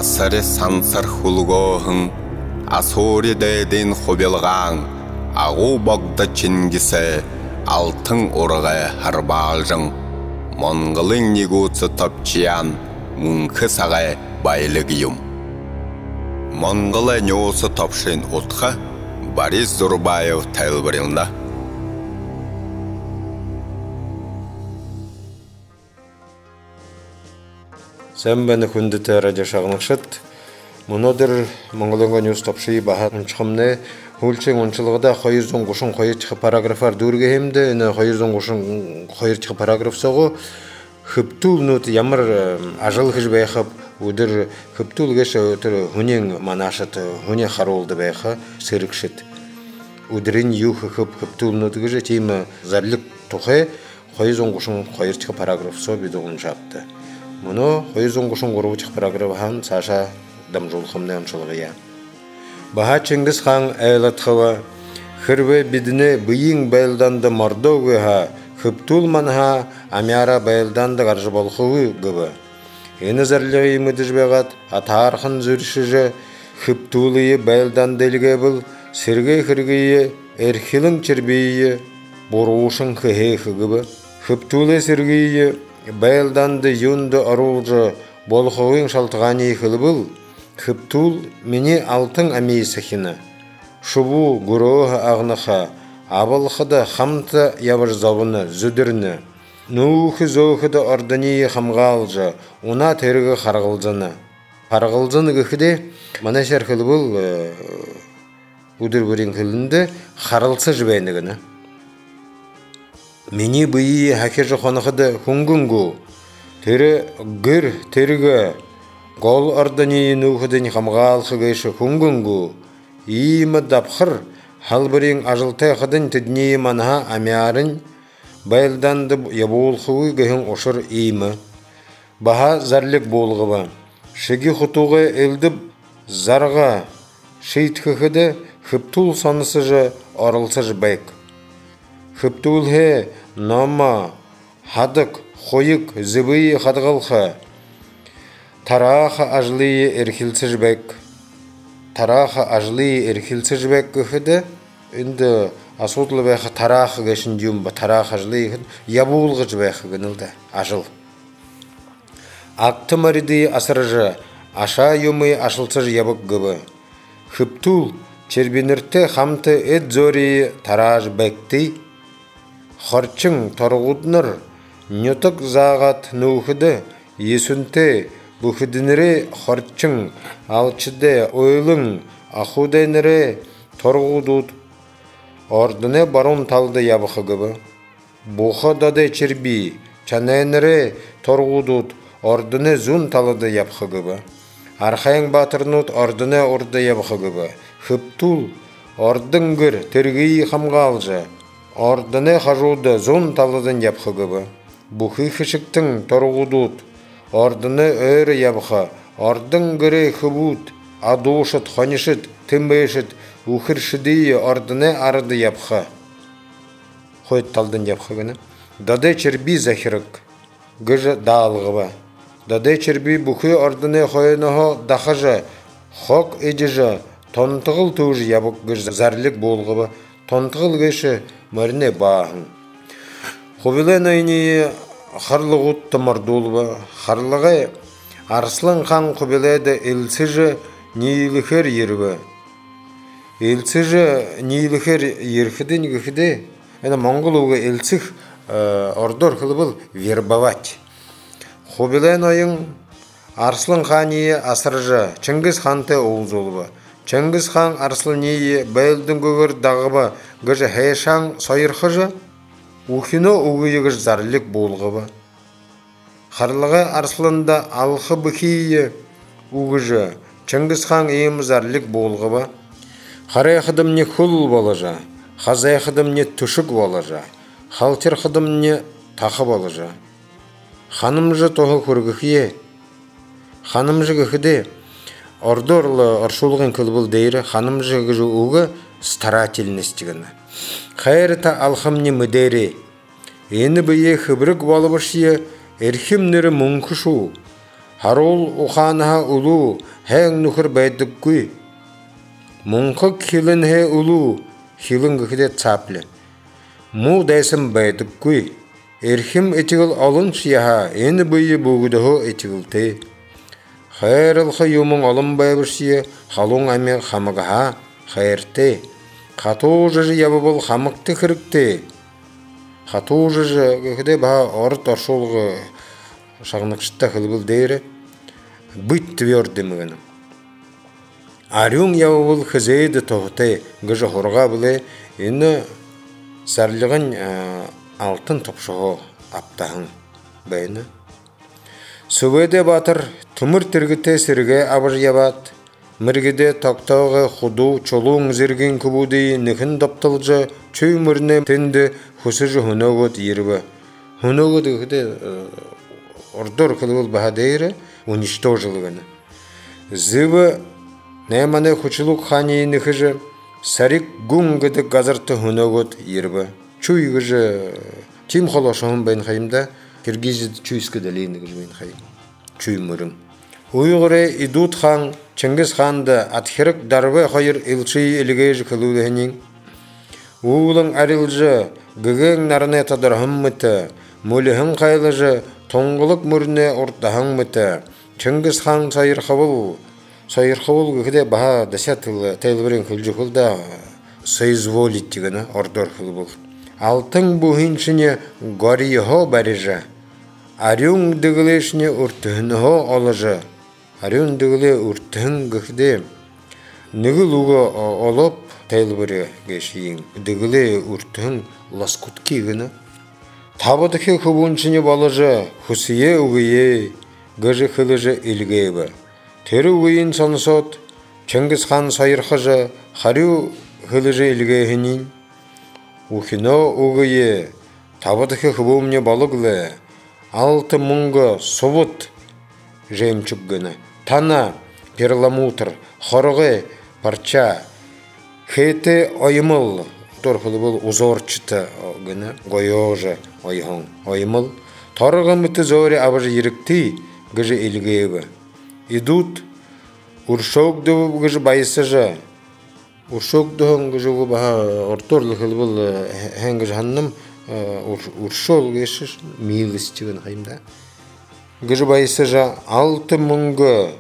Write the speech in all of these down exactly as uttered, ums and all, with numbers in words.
Асыры сансыр хулгоһың, асори дэдин хубилгаң, агу богда чингисе, алтын урга харбалжың. Монголың негуцы топчиян, мункы сағай байлыгиюм. Монголы неосы топшын отқа, Борис Зурбаев тәлбірілді. Сән бәні күндіті радио шағынықшыт. Мұнадыр Монголыңға неос топшыйы баға ұншықымны Хөлчен ұншылығыда қойырзон құшын қойыр чықы параграфар дөрге хемді, қойырзон құшын қойыр чықы параграф соғы Хыптул нут ямар ажыл хыж байхап, удыр хыптул геше өтір хүнен манашыт, хүне харолды байха сырықшыт. Удырын юхы хып хыптул нут геше теймі зарлық тұхы қойырзон құшын қойыр чықы параграф со бидоғын жапты. Мұны қойырзон құшын құру чықы параграф хан Саша дамжол қымны ұншылығыя. Баха Чингис хан әйлатқыва, хырвы бидіне бұйың байлданды мордовы ха, Хыптул манха амяра байлданды қаржы болқуы гыбы. Ені зарлығы емедіж бағат, атарқын зүршіжі, Хыптулы байлданды елге бұл, сергей хыргейі, әрхілің чербейі, борушың хыхейхы гыбы. Хыптулы сергейі, байлданды юнды арулжы, болқуың шалтығаны ехілі бұл, Хыптул мені алтын әмейсі хіні. Шубу ғыроғы ағныға, Абылқыды хамты ябыр завыны, зүдірні. Нуықы зоқыды ордыне хамғалжы, уна терігі қарғылзыны. Қарғылзыны күхіде, мана шәркілі бұл ұдыр бүрін күлінді қарылсы жібәйнігіні. Мені бұйы хәкержі қонықыды хүнгінгу, тері гүр терігі, Гол ордыне нуықыдың хамғалқы гейші хүнгінгу, иймі дапқыр, Халбырың ажылтай қыдың түднейі манға амярын, байлданды ябуылқуы гейін ұшыр иймі. Баха зарлік болғыба. Шыги құтуғы елдіп зарға шейткіхіді Хыптул санысы жы орылсы жы байк. Хыптул хе нама, хадық, қойық, зібейі қадғылқы. Тараха ажлıyı erkilsiz bek. Taraha ajlıyı erkilsiz bek gühüde. Indi asudlu bek taraha geçin diyorum. Taraha ajlıyı yabulğıcı bek gınıldı. Ajıl. Aktı maridi asırıcı. Aşağı yumı aşılsız yabık gibi. Hıptul çerbinirte hamtı et zori taraj bekti. Xorçın torğudnır. Nyotuk zağat nuhıdı. Yesünte Бұхыдыныры қорчың, алчыды ойлың, ақудайныры торғудуд, ордыны барун талды ябықы гыбы. Бұхы дады черби, чанайныры торғудуд, ордыны зун талыды ябықы гыбы. Архайың батырнуд, ордыны орды ябықы гыбы. Хыптул, ордың гір, тергейі қамғалжы, ордыны қажуды зун талыдын ябықы гыбы. Бұхы хышықтың торғудуд, Ордыны өрі ябыға, ордың гірі хыбуд, адушыт, хонышыт, тымбайшыт, ұхыршыдейі ордыны арыды ябыға. Қойт талдың ябыға гіні. Дадай черби захирық, гыжы дағылғыба. Дадай черби бұқы ордыны қойыныға дақыжы, хоқ едіжі, тонтығыл тұжы ябық гыжы зарлік болғыба. Тонтығыл гышы мөріне бағын. Хубилен айнейі Харлығыт тымырдулы, харлығы Арслан хан құбеледі елсіжі нейліхер ербі. Елсіжі нейліхер ерхіден күхіде, әні Монголуға елсіх ордор қылы бұл вербават. Құбелен ойын Арслан хании асыржы Чингис ханты оғызулы. Чингис хан Арслан нейі бәйлдің көгір дағыбы гыжы хайшан сайырқыжы, Ухино угыйыгыш зарлік болғыбы. Харлығы Арсланда алқы бұхейі угыжы, Чингис хан ем зарлік болғыбы. Харай қыдым не құл болыжа, Хазай қыдым не түшік болыжа, Халтер қыдым не тақы болыжа. Ханым жы тоғы көргіхе, Ханым жы күхіде, Ордорлы оршулғын кілбіл дейірі, Ханым жы күжі уғы старательнестігіні. Хайрыта алхамни мыдери. Ені бие хыбрык балыбышия эрхимнері мұңкышу. Харул уханаха улу хэng нухар байдаггүй. Мунхаг хилэн хэ улу хилэн гэхдэ цапле. Му дайсан байдаггүй. Эрхэм этигэл олон шияха энэ бүйе бүгдөхө этигэлтэй. Хайрлха юмын олон байваршие халун ами хамагаха хайртэй. Хатуужж явбал хамагты хэрэгтэй. Хатуужж гэхдэ ба орд оршуулга шагнагчтай хэлбэл дээр быть твердым гэнэ. Ариун явбал хзэд тохтой гэж хурга блэ энэ сарлигын алтын топшоо аптахан байна. Сүвэдэ батар төмөр тэрэгтэй сэргэ авар яват мэргэдэ токтоога худу чулуун зэргийн күбүди нэхэн доптолж чөймөрнэ тэнд хөсөж хөнөөгөд ирвэ. Хөнөөгөд гэхдэ ордор хэлбэл бахадэр уничтожил. Зэвэ нэманэ хүчлук ханы нэхэж сарик гүн гэдэг газарт хөнөөгөд ирвэ. Чүй гэж тим холошон байн хаймда Киргизд чүйсгэ дэлин гэж байн хай. Чүй мөрөн. Уйгырэ Идут хан Чингис ханд атхирэг дарвэ хоёр элчи элгэж хэлүүлэхнин уулан арилж гэгэн нарны тадар хаммыта мөлхэн хайлж тонголог мөрнө урдахан мыта Чингис хан сайрхавул сайрхавул гэхдэ баха дасятыл тайлбарын хөлжөхөлдө соизволить гэнэ ордор хэлбэл алтын бүхинчине горихо барижа ариун дэглэшне уртөнхо олжа ариун дэглэ уртөн гэхдэ нэгэл уга олоп тайлбары гэшин дэглэ уртөн ласкутки гэнэ табадхи хөвүнчине болжа хүсие үгие гэж хэлж илгээв. Тэр үеийн сонсоод Чингис хаан саярхаж хариу хэлж илгээхнин ухино үгие табадхи хөвөмне бологле алты мөнгө сувут жемчуг гэнэ тана перламутр хоргы парча хэте оймол торхлбол узорчта гэнэ гоёжа ойхон оймол торгамт зори авж ирэгти гэж илгээв. Идут уршогдов гэж баясажа уршогдон гэж ба орторл хэлбэл хэнгэж ханнам уршол гэж милистигэн хаймда гэж баясажа алты мөнгө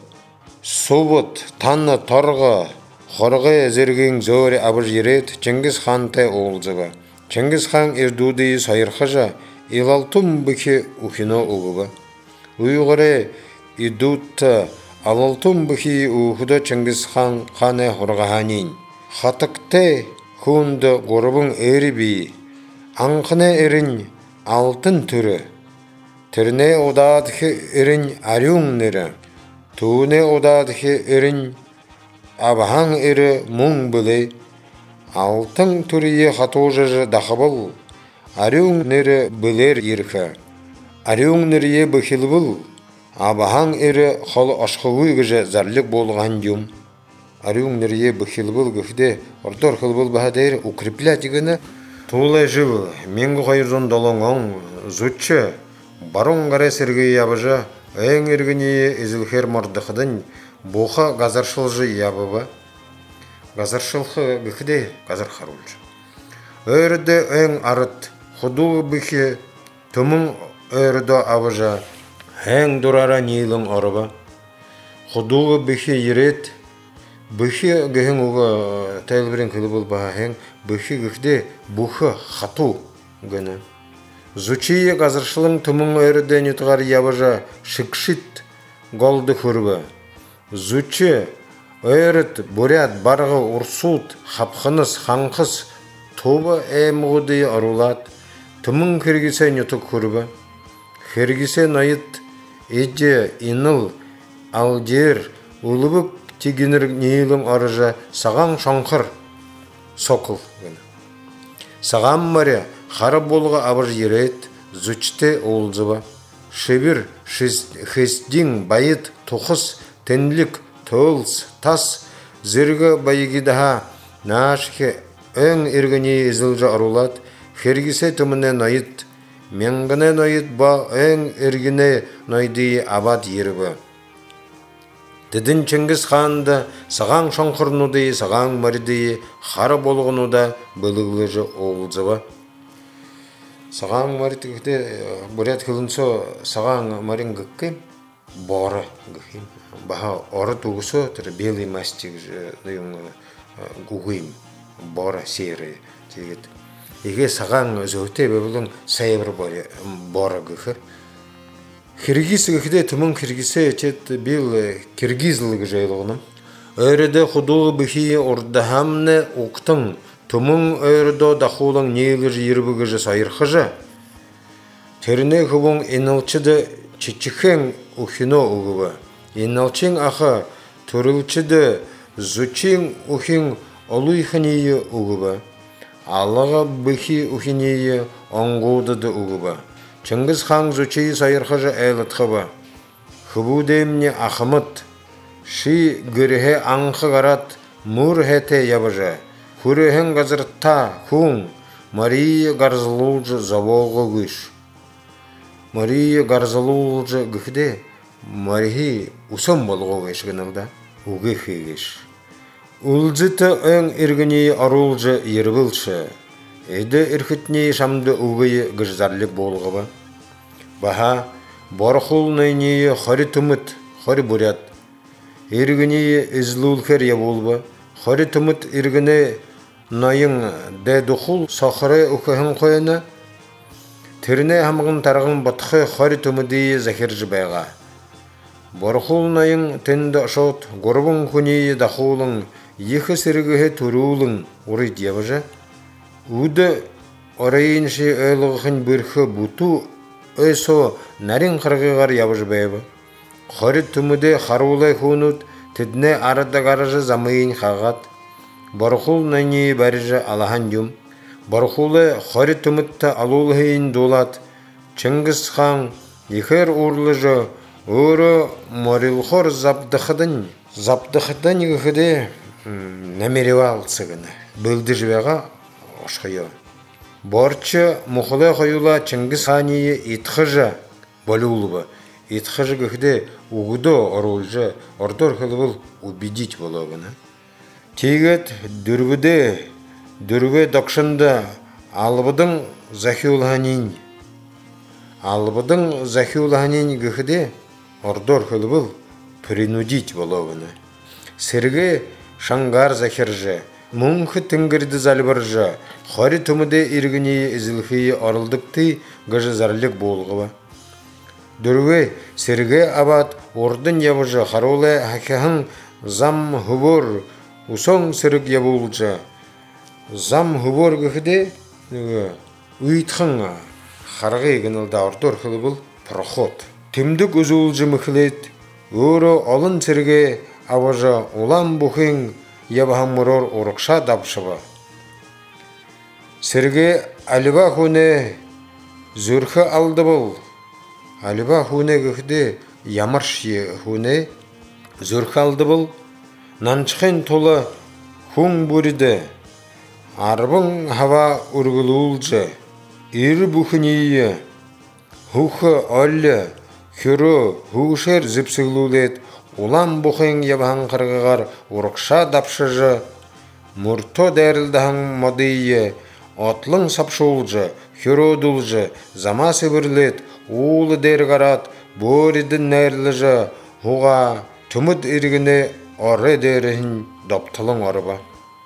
сувут тана торго хоргы зэргийн зөөр авж ирээд Чингис хаантай уулзав. Чингис хаан Эрдүди саярхажа илалтум бихи ухино угва. Уйгырэ Идут алалтум бихи ухудо Чингис хаан хане хоргаханин хатакте хүнд гурван эриби анхны эрин алтын түрі тэрнэ удадхи эрин ариун нэр түүнэ удадхи эрин абхан эрэ мун былэ алтын түрие хатужж дахабал ариун нэр былэр ирхэ ариун нэрие бахилбыл абхан эрэ хол ашхагуй гэж зарлик болган юм ариун нэрие бахилбыл гэхдэ ордор хылбыл бахадэр укреплять гэнэ туулай жив мең хоёр жүз долон он зуччы барон гарэ сэргэй ябыжа эң эргини изилхер мордыхдын буха газаршылжы ябыба газаршылхы гэхдэ газар харулж өрдө эң арыт худу бихи төмөн өрдө абыжа эң дурара нилын орыба худу бихи ирет бихи гэхэн уга тайлбарын кылбыл ба эң бихи гэхдэ буха хату гэнэ зучие газаршылың төмөн өрдө нитгар ябыжа шикшит голды хүрбе зучи өрт бурят барғы урсут хапхыныс ханқыс туба эмгуды арулат төмөн киргисе нютук хүрбе киргисе найыт эже иныл алдер улыбык тигинер нилым арыжа саган шаңқыр сокыл саган маре харап болға абыр ерет зучте олзыба шебір хестин байыт тухыс тенлик толс тас зерге байгидаха нашхе өң эргени изылжа арулат хергисе төміне найыт менгіне найыт ба өң эргіне найды абад ербі Дідін Чингис ханды саған шонқырнуды, саған марыды, хары болғынуда бұлығылыжы олзыва. Саған марыды күхде бурят кылынсо саған марин гыккем, бары гыккем. Баха оры туғысо, тірі белый мастик гуғым, бары серы. Еге саған өзөте бөбілің сайбыр бары гыкы. Киргиз гыхде тымын киргизе чет бил киргизлыгы жайлығыным. Өреді худуғы бүхи ордахамны уқтың, тымын өрді дақулың нейлі жирбігі жы сайырқыжы. Теріне күбің еналчыды чичіхен ухино уғыбы. Еналчың ақы түрілчіді зучың ухин олуйхынейі уғыбы. Аллаға бүхи ухинейі оңғудыды уғыбы. Чингис хан зучи сайырхыжы әйлітхыбы. Хыбу демне ахымыт. Ши гүріхе аңқы ғарат мұр хәте ябыжы. Хүріхен ғазыртта хүн Мария гарзылулжы завоғы күш. Мария гарзылулжы гүхде Марихи усым болғы ғешгінілді. Уғы хегеш. Улзыты өң иргіне арулжы ербілші. Эді ирхітне шамды уғые гыжзарлық болғыбы. Баха бархул найнее хари тымыт, хари бурят. Иргіне излулхер я болбы. Хари тымыт иргіне найын дәдухул сахары ұқығын қойына. Тіріне хамғын тарғын батқы хари тымыды захиржы байға. Бархул найын тенді ашот, горбын күнее дақулың, ехі сіргіге түрулың ұры дебіжі. Уды орайыншы өйліғын бірхі бұту өйсо нәрін қырғығар ябыжы бәйбі. Қары түміде қарулай хүнут, тедіне арада қарыжы замайын қағат. Бархул найне бәріжі алахан юм. Бархулы қары түмітті алулығын долат. Чингис хан ехер ұрлыжы өрі морилхор запдықыдың. Запдықыдың егіде нәмеревал сығыны. Білді жібеға Ошхайо. Борчы мұхылы қойула Чингис хании итхыжы болулыбы. Итхыжы гыхде угудо орулжы, ордор хылыбыл убедить болуғыны. Тегет дүрбіде, дүрбі докшында алыбыдың захиулханин. Алыбыдың захиулханин гыхде ордор хылыбыл принудить болуғыны. Сірге шангар захиржы. Мұңқы түңгірді залбыржы, қары түміде иргіне ізілхейі арылдықты ғыжы зарлық болғыва. Дүрге сірге абат ордын ябыжы қарулы хакяхын зам хубор усоң сірік ябылжы. Зам хубор гіхде ұйтқын қарғы егінілді артор қылыбыл проход. Түмдік өзулжы мүхілет, өрі алын сірге абажы улам бұхын ябахан мұрор орықша дапшыба. Сірге әліба хуне зүрхі алды бұл. Әліба хуне гіхде ямарши хуне зүрхі алды бұл. Нанчықын толы хүн бүріді. Арбың хава үргілулжы. Ирі бұхынейі. Хухы әлі күрі хушер зіпсігілулет. Улам бұхын ябахан қырғығар ұрықша дапшыжы, мұрто дәрілдіған мадыйы, атлың сапшулжы, хюродулжы, зама сібірлет, улы дәрғарат, бөрідің нәріліжі, хуға түміт иргіне ары дәрігін доптылың арыба.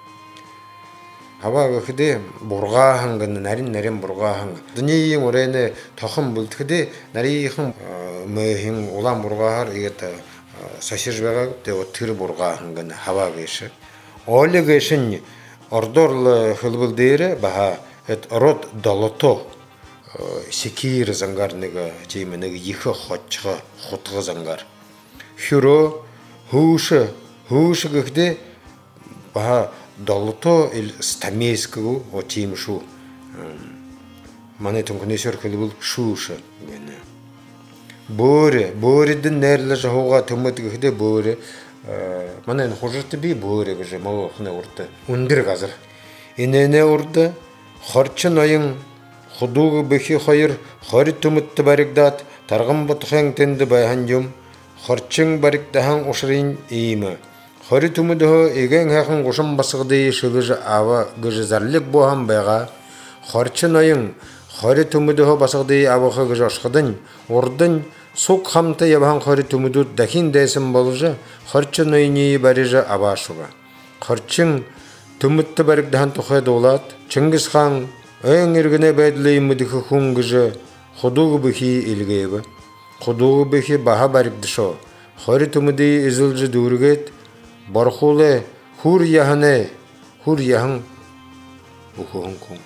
Хаба гыхде бурга хангын нарин нарин бурга ханг. Дүниең орайны тахым бүлтхде нарихым мөһин улам бургахар игет сосижбага де отыр бурга хангын хаба гышы. Оле гышын ордорлы хылбыл дейре баха эт род долото секир зангарныга жейменеги ихы хотчыга хотгы зангар. Хюро хушы хушы гыхде баха долото ил стамейского отимшу. Мане тонкнесер кылбыл шушы гене. Боре, боридин нерле жауга төмөт гыхде боре. Мане хожырты би боре гыжы малохне урты. Ундир газыр. Инене урды харчын айын худугы бехи хайыр харит төмөтті баригдат таргым бутхен тенди байханжум. Хорчың бариктахан ушрин ийме. Хори тумудо эген хахан гушам басыгды шылыжы ава гыжы зарлык боһам бага. Хорчын айың хори тумудо басыгды авахы гыжы ашкыдын. Ордын сук хамта ябахан хори тумуду дахин дэсим болжы. Хорчын айни барыжы авашуга. Хорчың тумутты бариктахан тухай долат. Чингис хан эң иргіне бәділей мүдікі хунгыжы худуғы бүхи илгейбі. Худуғы бүхи баха барикді шо. Хори тумуды изылжы дүүргет бархулы хур яхане хур яхан ухуын кун.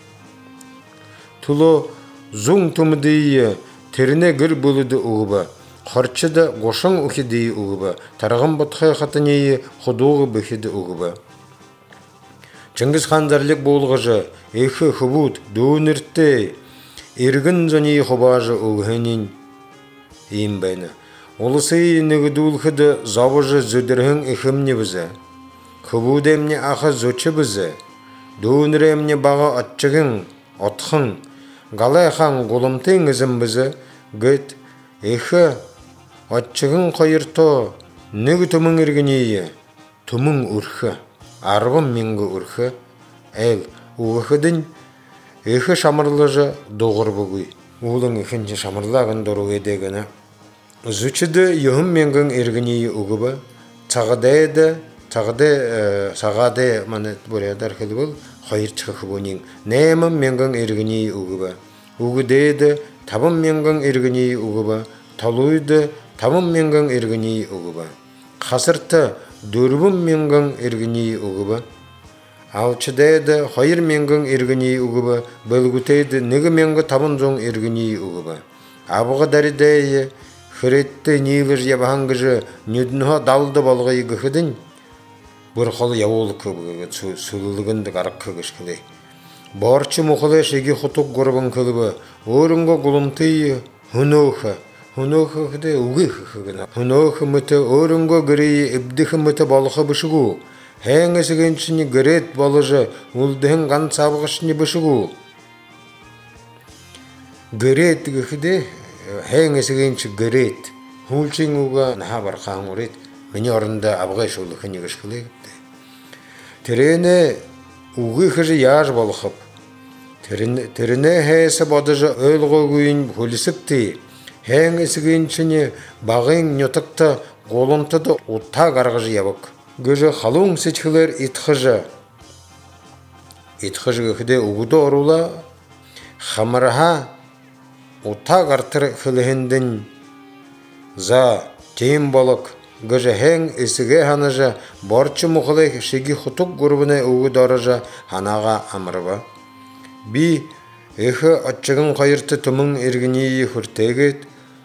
Тулу зун тумуды теріне гір бұлыды уғыбы. Хорчыды гошың ухиды уғыбы. Тарғын бұтқай қатыне худуғы бүхиді уғыбы. Чингис хан зарлык болғыжы, эхы хубут, дүүніртті, иргін зони хубажы уғынин ейм бәйні. Олысы нүгідулхыды завыжы зөдірхін эхімне бізі. Хубуд әмне ақы зөчі бізі. Дүүнір әмне баға атчығын, атқын. Ғалай хан ғолымтың ізім бізі. Гөт, эхы атчығын қайырто, нүгі түмің иргінейі, түмің үрхі. Арғым менгі үрхі, әл уғықыдың ехі шамырлыжы доғыр бұғый. Улың ехінші шамырлағын дұру едегіні. Зүчіді үйім менгің ергінейі ұғыбы, цағадайды, цағады маны бұриядар қылы бұл, қайыр чықы бұнын. Нәймім менгің ергінейі ұғыбы. Уғыдайды, табым менгің ергінейі ұғыбы. Талуйды, табым менгің ергінейі ұғыбы. Қасырты, дөрбім менгің ергіней ұғыбы. Алчыдайды, қайыр менгің ергіней ұғыбы. Бөлгітейді, негі менгі табын жоң ергіней ұғыбы. Абыға даридайы, хіретті нейлір ябағангыжы нүдінға далды балғай ғықыдың. Бір қолы яуылы көбігі, сүлілігінді қарық көгішкілей. Барчы мұқылы шеге құтық ғұрбын көлібі. Орынға ғылымтыйы, хүнөқі. Хунохы хыды угых хыгына. Хунохы мыты орынго гырый ибдихы мыты балықы бышыгу. Хэңі сігеншіні гырет балыжы улдыхын ған сабығышыны бышыгу. Гырет гыхыды хэңі сігенші гырет. Хулчың уға наха бар қаң урет. Мені орында абғай шулы хыны гышқылы гіпті. Тірені угыхыжы яж балықып. Тірені хэйсі бадыжы өлгі күйін хулісіпті. Хэң ісігеншіні бағың нөтікті қолымтыды ұтта қарғыжы ябық. Гыжы қалуң сечкілер итхыжы. Итхыжы гіхіде ұғыды орула қамыраға ұтта қартыр қылығындың за тейін балық. Гыжы хэң ісіге ханыжы барчы мұқылы шеги құтық ғұрбыны ұғыды арыжы ханаға амырба. Би эхі атчығын қайырты түмің ергінейі хүртегет.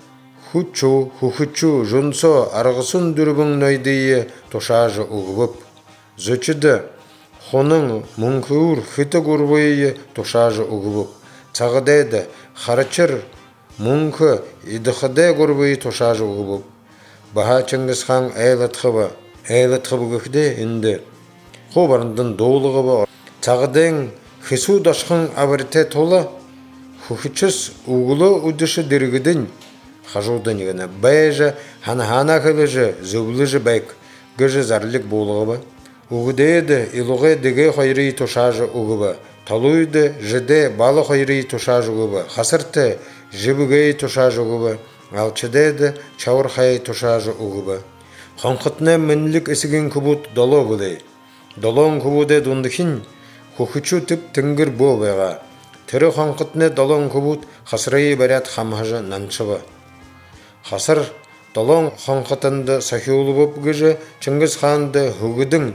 Хучу, хухучу, жунсо, арғысын дүрбің нойдыйы тошажы ұғып. Зөчіді, хоның мұңқығыр хыты ғұрбыйы тошажы ұғып. Цағыдайды, харачыр, мұңқы, идіқыды ғұрбыйы тошажы ұғып. Баға Чингис хан әйлатқыбы, әйлатқыбы күхде інді. Қобарындың доулығыбы. Цағыдың хису дашқын абырте толы, хухучыз ұғылы ұдышы діргідін. Хажудан егені бәйжі, хана-хана қылыжы, зөбіліжі бәйк, гыжы зарлік болығыбы. Уғыдейді, илуғай деге қайрый тошажы ұғыбы. Талуйды, жыде балы қайрый тошажы ұғыбы. Қасырты, жібігей тошажы ұғыбы. Алчыдейді, чауыр қай тошажы ұғыбы. Қанқытына мінлік ісіген күбут доло бұлай. Долон күбуде дундықын, хухучу тіп тінгір бо бәға. Тірі қанқытына долон күбут, қасырайы бәрәт қамхажы наншыбы. Қасыр долон қанқытынды сахиулы боп гыжы Чингис ханды хүгідің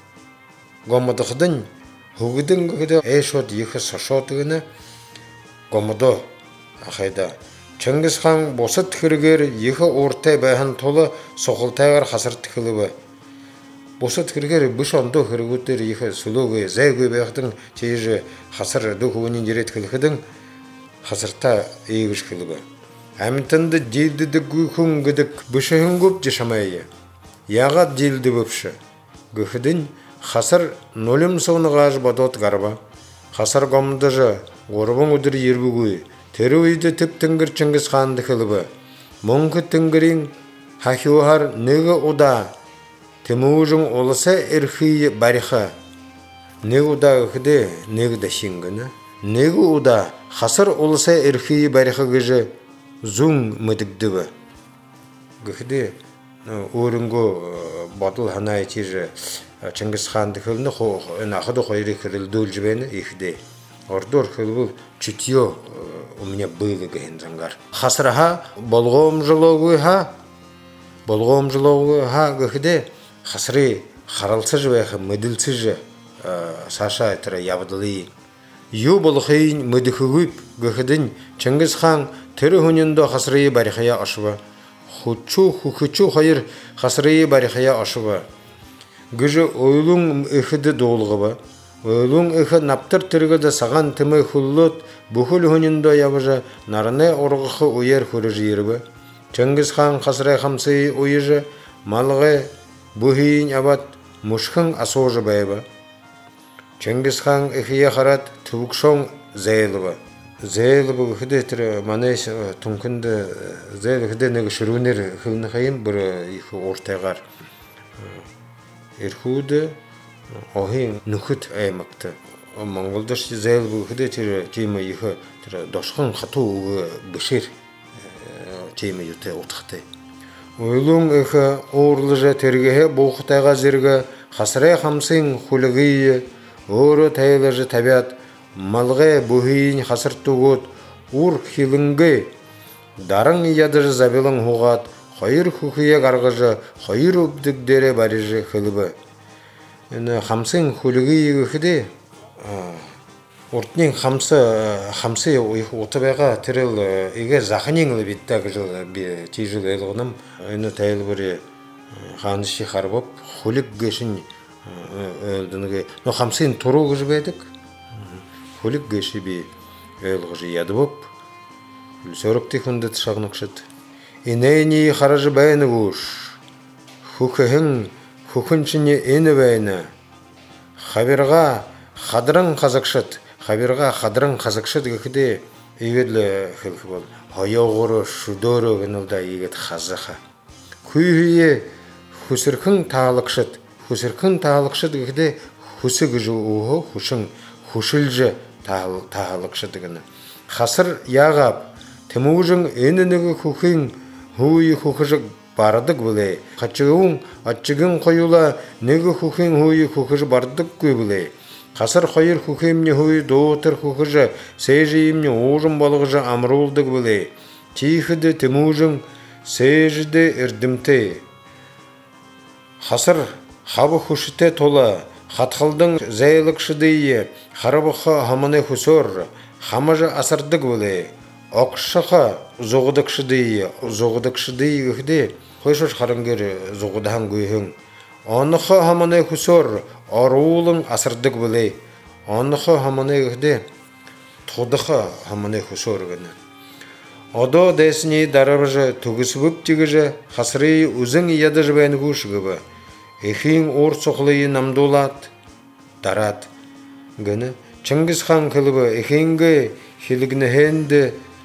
гомыдықдың, хүгідің гыды әшот ехі сашотығыны гомыды ақайда. Чингис хан босы тікіргер ехі ортай бәйін толы соқылтайғар қасыр тікілібі. Босы тікіргер бүш онды хүргіттер ехі сүлігі зәйгі бәйіқтің тейжі қасыр дұқуынын жерет кіліқідің қасырта егіш кілібі. Әмітінді делдіді гүйхін гідік бүшіхін көп жешамайы. Яғат делді бөпші. Гүхідің қасыр нөлім соны ғаж бадот ғарба. Қасыр ғомдыжы ғорбың үдір ербігүй. Тері үйді тіп тінгір Чингис ханды кілібі. Мұңқы тінгірін Хахиухар неге уда Тимужың олысы эрхи бариха. Неге уда гыхде неге да шингана. Неге уда хасыр олысы эрхи бариха гыжы зун мыдыгдыбы. Гыхде өрінгі батыл хана етері Чингис ханды кылны нахыды қойры кіріл дөл жібені ехде. Ордор кыл бұл чүтье у меня было гейн зангар. Хасраха болгом жылогы ха, болгом жылогы ха гыхде хасры харалсы жібәхі мүділсі жі саша етері ябдылы. Ю болхейн мүдіхігіп гыхдын Чингис хан тірі хүнінді хасры барихая ашыва. Хучу хучу хайыр хасры барихая ашыва. Гыжы ойлун эхиде долгыба. Ойлун эхи наптыр тиргыда саган тымы хуллут бухул хүніндо ябыжы нарыне орғықы уер хүріжирбі. Чингис хан хасры хамсы уйыжы малғы бухейн абат мушхын асожы байба. Чингис хан эхие харат тувукшон зейлыба. Зейлыбы гыхыде тірі манайс түнкінді зейлы гыхыде неге шырунер хылны хайым бір ихы ортайғар. Ирхуды охин нухыт аймакты. Монголдаш зейлыбы гыхыде тірі теймі ихы дошқын қату бішер теймі юты отықты. Ойлың ихы орлыжа тергеhe боқытайға зерге хасырай хамсын хулығыйы оры тайлыжы табиат малғы бұхейін хасыр туғыт ұр хиліңгі дарың ядыжы забелің хуғат хайыр хухия гаргыжы хайыр үбдікдері барыжы хылыбы. Хамсын хулығы егіхіде ортнен хамсы хамсы отыбайға тіріл егер зақынеңілі беттегі жыл тей жыл елғыным өйні тәйіл бірі қанышы қарбып хулік гешін өлдініге. Но хамсын тұру ғыжы бәдік хулік геші бі өлғыжы яды боп сөрікті күнді тұшағынықшыд. Инейні қаражы бәйіні ғуш хукыхын хукыншыне ені бәйіні хабирға қадырын қазықшыд хабирға қадырын қазықшыд кекіде егерлі қылқы бол аяғыры шудоры ғынылда егет қазыға күйхие хусырқын тағылықшыд хусырқын тағылықшыд кекіде хусы күжі ұғы хушың хушылжы тағылықшыд ғыны қасыр яғап тімужың енінігі хукын хуй хукыжы бардык біле. Қатчығың атчығың қойыла неге хукын хуй хукыжы бардык көй біле. Қасыр қойыр хукымне хуй доғытыр хукыжы сейжейімне оғын балығыжы амырулдық біле. Тейхіді тімужың сейжіді үрдімте. Қасыр хабы хушыте тола. Қатқылдың зәйлікшідейі қарабыққа хаманы хусор. Хамажы асырдық біле. Оқшыға зоғыдықшыдейі, зоғыдықшыдейі үхде, қойшыш қарынгер зоғыдаған көйхің. Анықы хаманы күсор, арулың асырдық білей. Анықы хаманы үхде, тұғдықы хаманы күсор гіні. Адо дәсіне дарабыжы түгісібіп тегіжі, қасырый үзің ядыжы бәйіні көш гібі. Ехің ор соқлайы намдулат, дарат гіні. Чингис хан кылыбы ехеңгі хилігіні хенді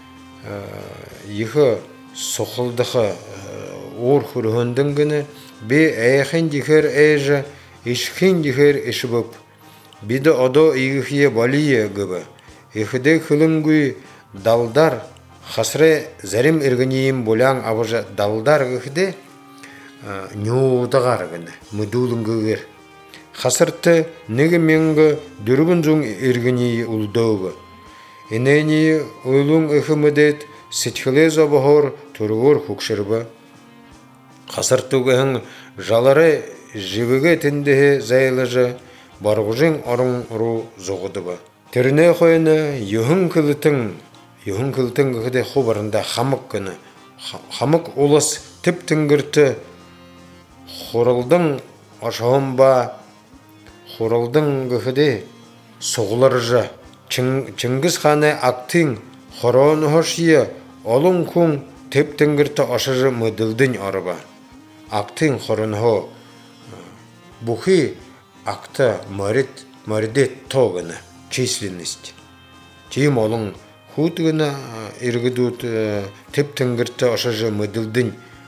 ехі соқылдықы ор хүрхөндің гіні бе әйхін декер әйжі ешхін декер іші боп. Биді адо егіхие балие гібі. Ехіде кылыңгүй далдар хасыры зәрім ергінейім боляң абыжы далдар гіхіде нюудығар гіні мүдулыңгігер. Хасырты неге менгі дүргін зұң ергінейі ұлдауғы. Инейні ойлың үхімедет сетхіле забығыр тұрғыр құкшырбы. Хасыртығың жалары жібіге тіндігі зәйліжі барғыжың арың ұру зоғыдыбы. Түріне қойыны юхын кілітің, юхын кілітің үхіде құбарында қамық күні. Қамық олыс тіп тінгірті қорылдың ашауын ба Хоралдың гүхіде соғыларжы. Чингис ханы актың хорон хошия олың күн теп тінгірті ашыжы мүділдің арыба. Актың хорон хо бұхи акты мәрдет тоғыны численность. Тим олың худ гына иргидут теп тінгірті ашыжы мүділдің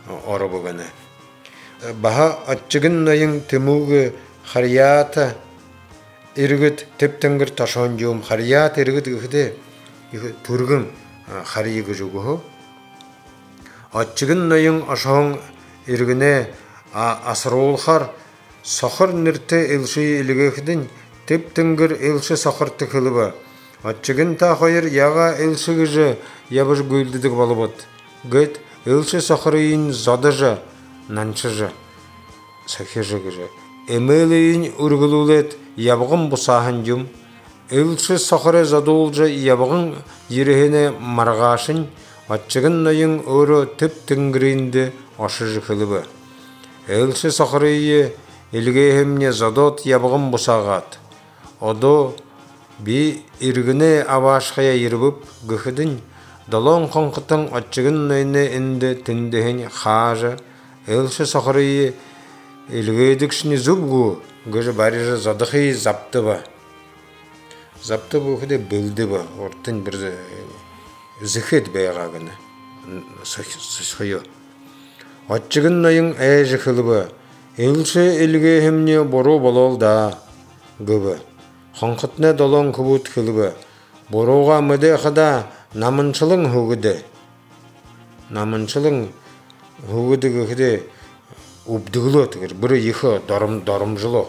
орабыганы. Баха атчыгын найын тымуғы харията иргит тептенгір ташон жуым харията иргит үхіде түргім харийгі жүгіху. Атчыгын найын ашон иргіне асырулхар сахар нирте илши илгехдин тептенгір илши сахарты кылыба. Атчыгын та хайыр яға илши гыжы ябыж гүлдідік балыбыд. Гыт илши сахарыйын задыжы нанчыжы сахижы гыжы. Эмелейін үргілулет ябығын бұсахын жүм. Илши сахары задулжы ябығын ерехіне марғашын атчыгын найын өрі тептенгірінде ашыжы кылыбы. Илши сахарыйы илгейхімне задот ябығын бұсағат. Одо би иргіне авашқая ербіп гүхідін далон қонқытын атчыгын найны інді тіндіхін қажы. Илши сахарыйы илгейдікшіні зубгу гүжі барижы задықы запты ба. Запты бұл күде білді ба. Ортын бір зіхет бәйғағыны. Сықйо. Атчыгын найын әжі қылыбы. Илши илгейхімне бору болол да гүбі. Қонқытны долон күбіт кылыбы. Боруға мүді қыда намыншылың хугыды. Намыншылың хугыды күхіде ұбдығылы түгір. Бірі ехі дарым жылы.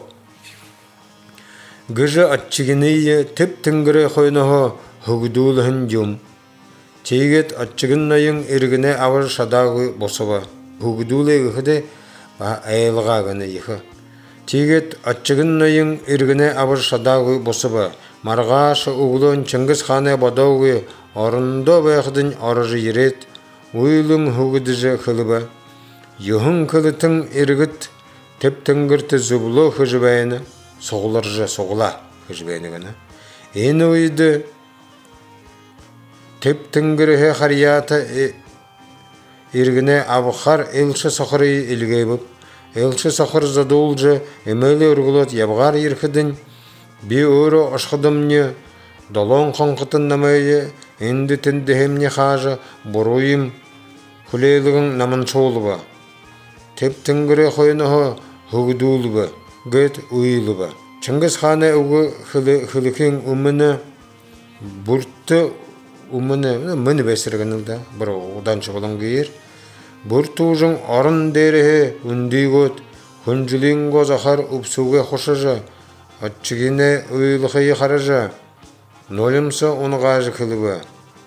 Гыжы атчыгынайы тіп тінгірі қойнығы хугыдулығын жүм. Тегет атчыгын найын иргіне авыр шадағы босыба. Хугыдулы күхіде әйілға гыны ехі. Тегет атчыгын найын иргіне авыр шадағы босыба. Марғашы уғылын Чыңгыз ханы бадауғы орынды бәйқыдың арыжы ерет. Уйлың хугыдыжы қылыба. Юхын кылытың иргіт тептінгірті зұбылы хүжібәйіні. Соғылыржы соғыла хүжібәйіні гыны. Ені ойды тептінгірі харията иргіне абықар елші сақыры илгей бұп. Елші сақыр задулжы емелі үргілет ябғар еркідін би өрі ашқыдымны долон қонқытын намайы енді тіндіхемне қажы бұруйым күлейлігін намыншолы ба. Тептінгірі қойнығы хүгдулы ба, гет уйлы ба. Чыңгыз ханы ұғы хылықын ұмыны бұртты ұмыны мүні бәсіргінілді бір оданшы болын кейер. Бұртуғын арын дәріхе үнді көт, хүнжілін ғозақар ұпсуға қошыжы, атчыгіне уйлықайы қарыжы, нолымсы оңғажы кілібі.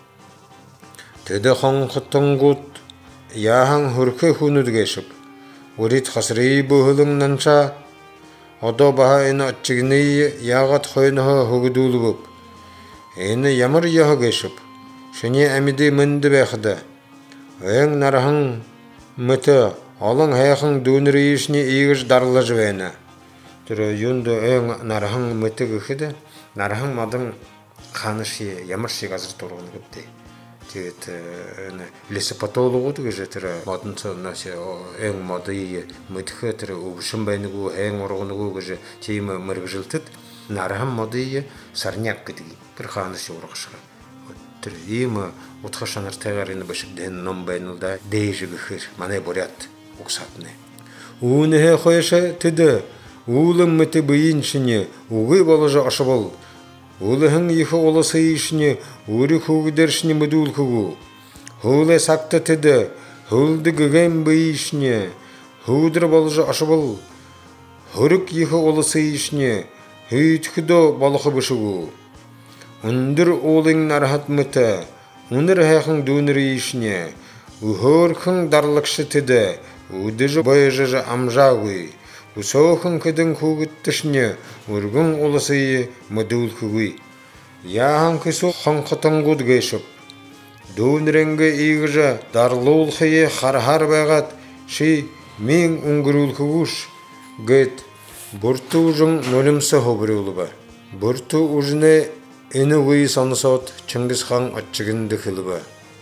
Теді қонқыттың ғұт, яғын хүркі хүнүд кешіп, өрет қасырый бұғылыңнанша, одо баға әні атчыгіне яғат қойнығы хүгідулы бұп. Әні ямыр яғы кешіп, шыне әміді мүнді бәқіді. Өң нарахың мүті, алың әйқің дөнірі ешіне егіж дарлы жібәйіні. Түрі юнды өң нарахың мүті күхіді, нарахың мадың қанышы, ямыршы қазір тұрғыны көпті. Тегет лесі патолығы өті көжі түрі мадынсы өң мады мүтікі түрі ұғышын бәйіні көу, әң орғыны көу көжі тейімі мұрғы жылтыд, нарахың мады сарняк кітігі, бір қанышы орғышыға. Имы утхашанар тәғарыны башып дән ном бәйнілда дейжі бүхір, мане борят ұқсатыны. Уынығы қойшы түді, уылым мүті бұйыншыны, уғы балыжы ашы бол. Улығың ехі олысы ешіні, өрі көгідершіні мүдул көгу. Хулы сақты түді, хулды гүген бұйышыны, худыр балыжы ашы бол. Хүрік ехі олысы ешіні, хүйтікіді балықы бұшығу. Үндір олың нархат мүті, үнір әқің дөнірі ешіне, үхөркің дарлықшы түді, үдіжі бойыжы амжауы, үсоқың күдің көгіттішіне, үргің олысыйы мүділ күгій. Яғын күсі қонқытың құд кешіп, дөніріңгі егіжі дарлы олқыйы қархар бәғат, ши мен үңгірул күгіш, гет, бұрты ұжың нөлімсі хобырулы ба. Бұрты ұжыны Эні ұйы санысат Чыңгыз хан атчыгынды қылыбы.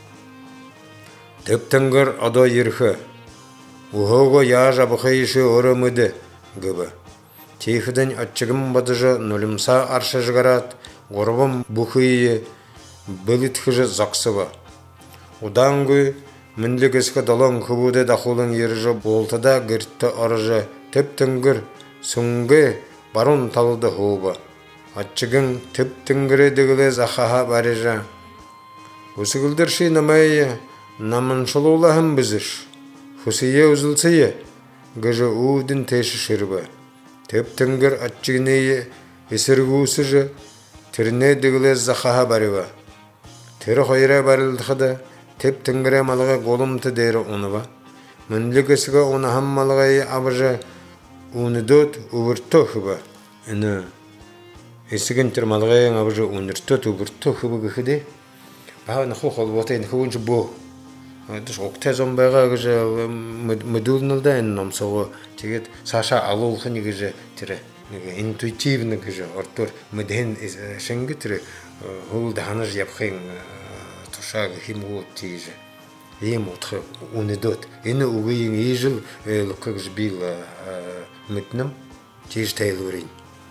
Тептінгір ада ерхі, ұғыға я жабықы еші өріміді гібі. Тейхіден атчыгым бадыжы нөлімса аршы жығарат, ғорбым бұқыйы біліткіжі зақсыбы. Одан көй Мінлігіскі далан күбуде дақулың еріжі болтыда гіртті арыжы тіп-тінгір сүңгі барун талыды хуба. Атчығын тіп-тінгірі дігілі захаха барыжа. Усығылдыр ши намайы намыншылулахым бізіш. Хусие үзілсие гыжы уудын теші шырба. Тіп-тінгір атчығынейі есіргусыжы тіріне дігілі захаха барыба. Тірі қойра барылдықыда теп-тінгіре малға қолымты дәрі оны ба. Мінлігісіға оны хам малғайы абыжы уныдот ұвырты хүба. Үні есігін түр малғайын абыжы уныртот ұвырты хүба күхіде. Бағаны құл қол бота енді құбыншы бұ. Оқтаз онбайға күжі мүділінілді ән намсығы тегет саша алулқын күжі тірі. Интуитивны күжі ортор мүден шыңғы тірі ғылды ханыж япқайын Шағы химгуот тиже. Ем отхы унедот. Ені угыйын ежіл луккак жбил мүтнім тиже тайлурин.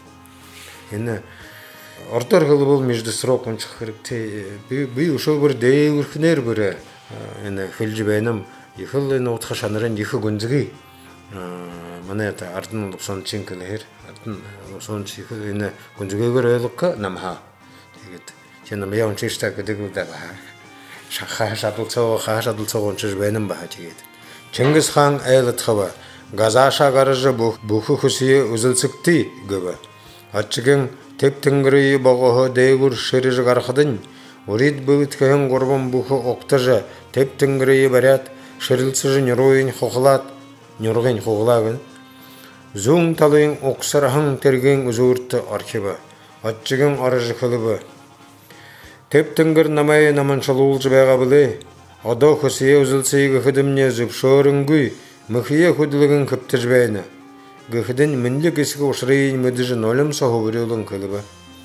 Ені ортор ғылы бол межді срок он чықырыкте. Бүй ушыл бір дей үркінер бірі. Ені хілжі бәйнім. Ехіл ені отқа шанырын ехі гүнзігі. Мана әті артын лұқсан ченкілі хер. Артын лұқсан ченкілі ені гүнзігі бір өйлікка намха. Сені мияун чешті күдігілді бағар. Қағаш адылсауы, қағаш адылсауы оншыж бәнім баға тегеді. Чингис хан әйлітқыба, газаша қарыжы бұқы құсие үзілсікті гөбі. Атчығын теп-тінгірі бағығы дейгүр шырыжы қарқыдың, урид бұғыткайын ғорбын бұқы оқтыжы теп-тінгірі барят, шырылсыжы нұройын қоқылат, нұрғын қоқылағын. Зуң талайын оқсырахын терген үзуыртты аркебі. Атчығын арыжы қылыбы. Теп-тінгір намайы наманшылуылжы бәға білі. Ода құсие үзілсейгі қыдымне зүпшорыңгүй, мұхие құдылығын күптір бәйні. Гүхідін мінлік есігі ұшырайын мүдіжі нолым соғы бірілің кілібі.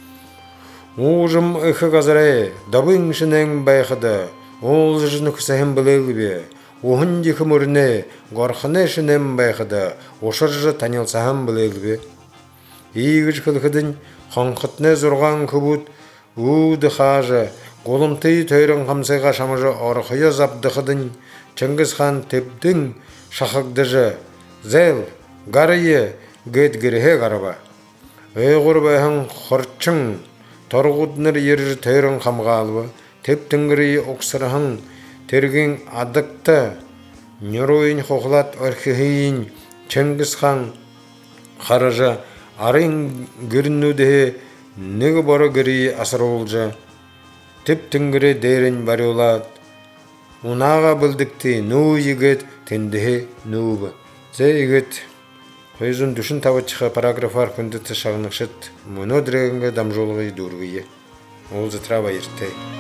Оғжым ұқы қазарай, дабың шынен байқыды, ол жыны күсәхін білелі бе. Оғын декім үріне, ғарқыны шынен байқыды, ұшыр жы танылсағын білелі бе. Ийгіж кілкідін қанқытны зұрған күбіт, Уды қажы, қолымты тойрын қамсайға шамыжы арқыя запдықыдың, Чингис хан тепдің шақықдыжы, зәл, ғарыйы, гөт-гіріге қарыба. Өйғыр бәйін қырчың, торғудныр ержі тойрын қамға алыбы, теп-тінгірі оқсырығын, терген адықты, нұройын қоқылат өркіхейін, Чингис хан қарыжы, арын гүрінуді Негі бары гірі асыр олжы, тіп-тінгірі дәрін бәрі олад. Унаға білдікті нұу егет, тендігі нұубы. Зә егет, қойзын дүшін таватчыға параграфар күнді тішағынықшыт, мұны дірегінгі дамжолығы дұрғыйы. Ол зітраба ерті.